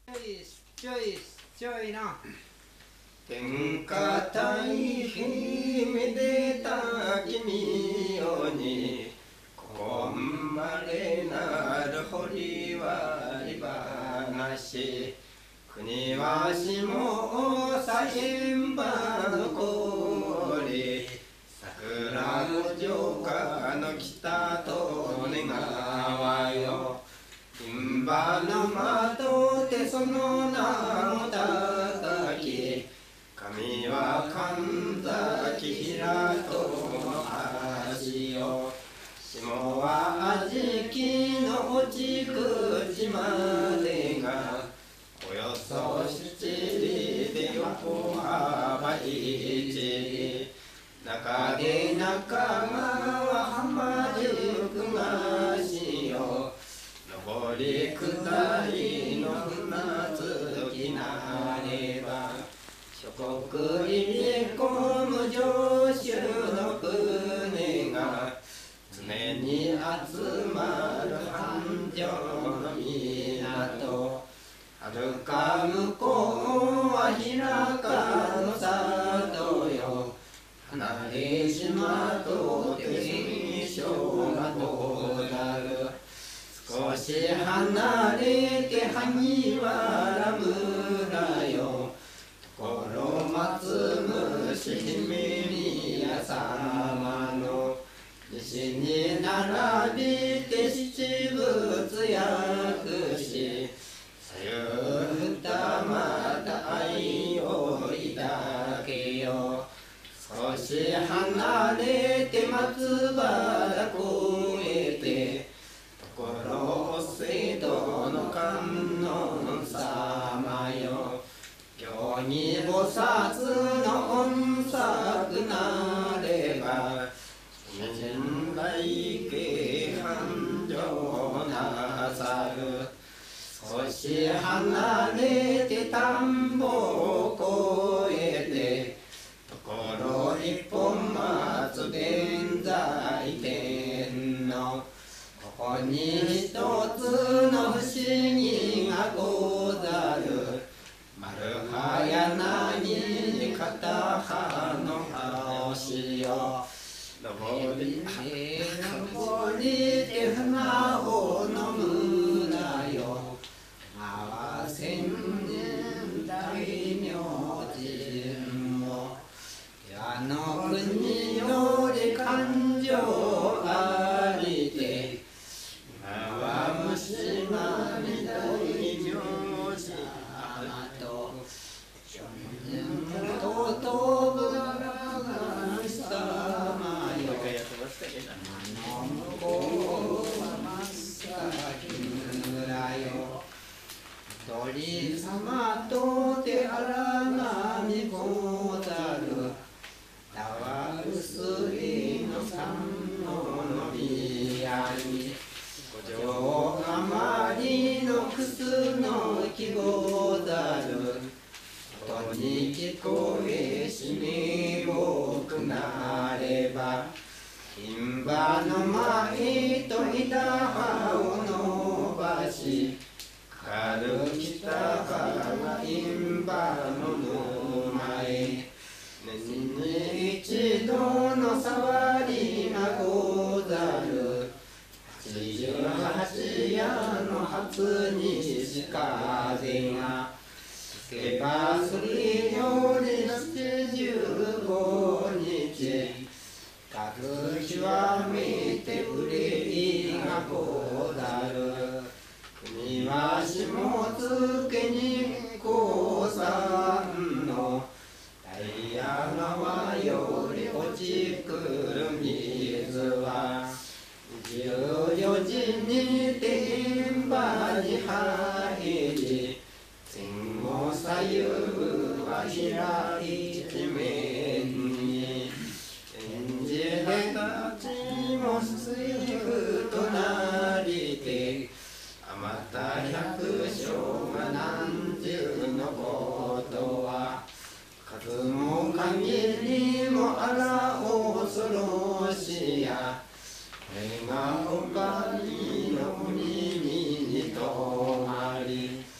ちょいな。 天下太平めでた君よにこんまれなる堀割り話国はしも左辺場の氷桜五条下の北と根川よ銀馬の間とてその名をたたき神は神崎平との橋よ下は安食の落ち口までがおよそ七里で横幅一中で中川浜宿がしよ上り下りの船着きなれば諸国入り込む上州の船が常に集まる繁盛の港はるか向こうは平かの里よ離れ島とて戦勝がどうなる少し離れて萩原村よところ松虫姫宮様の西に並びて七仏薬師左右二股愛を抱けよ少し離れて松原越えてところお水道の観音様よ行に菩薩の音作なれば信頼慶繁盛なさる少し離れて田んぼを越えてところ一本松弁財天のここに一つの不思議がござる丸葉柳に片葉の星よ登りて船を飲むなよ合わせん年大名人も矢の国より勘定ありて今は虫がみ大名様とととぶらが様よあの向こうは真っ先村よ鳥様とて荒波ござるたわる水の三のりやに五条余りのくすの木ござる音に聞こえしみごくなれば金馬の前と枝葉を伸ばしかる北から銀馬の沼へ年に一度の触りがござる88夜の初西風が吹けばすりより75日各極めて憂いがござる国は下野に高山の大矢川より落ちくる水は14時に天馬に入り前後左右は開いて面に演じたちも水夫となりてあまた百姓が何十のことは数も限りもあら恐ろしやこれがおかみの耳に止まり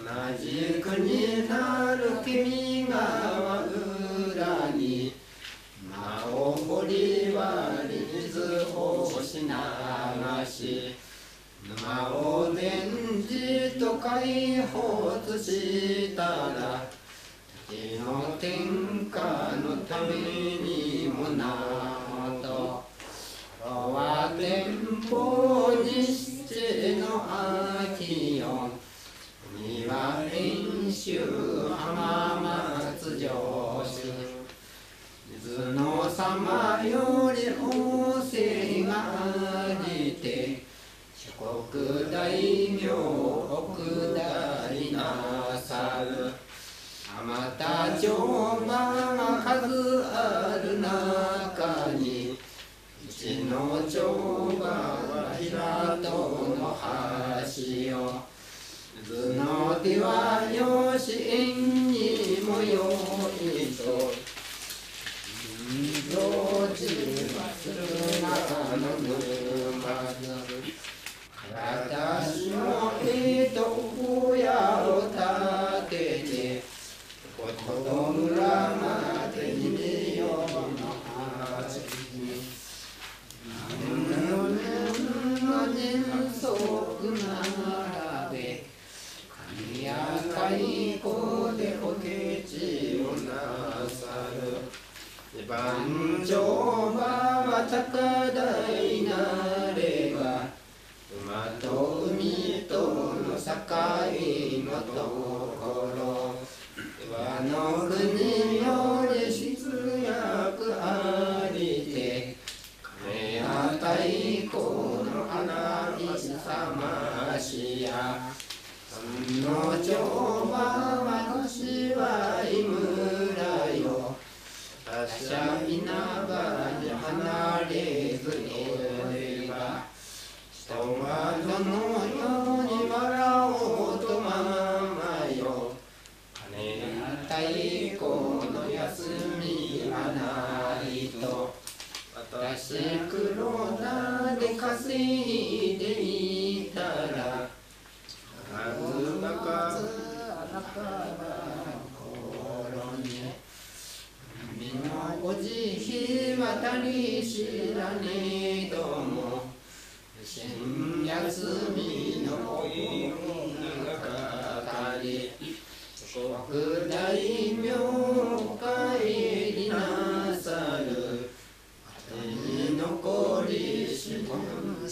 同じくになる君が裏に魔を掘り割り水をし流し沼を伝じと解放したら時の天下のためにもなとは天保にしての秋よには遠州浜松城市水の様より仰せがありて四国大名を下りなさるあまた町場が数ある中にうちの町場は平戸の橋よ図の手はよし縁にもよいと行事はする中の沼津私の小屋を建てて琴村までに見ようの橋に4年の年足並べ神や太鼓でおけちをなさる番長は高台なれば馬と海との境のところ和の国より出役ありて金や太鼓の花石さましや三の町は私は井村よ私は稲葉に離れずおれば人はどのように笑おうとままよ金や太鼓の休みはないと私黒田で稼いでいたら数ばか心に海のおじひ渡り知らねえども新休みのお湯がかかり四国大名帰りなさる果てに残りしもの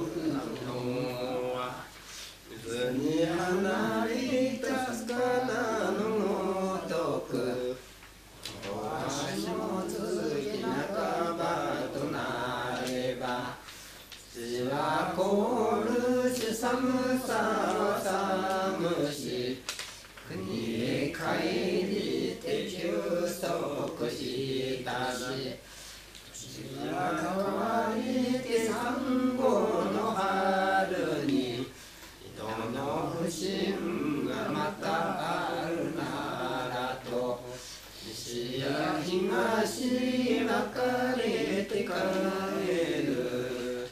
は水に離れた魚のごとく私も月半ばとなれば土は凍るし寒さは寒し国へ帰りて休息したし土は乾いて産後の春に人の不審がまたあるならと西や東ばか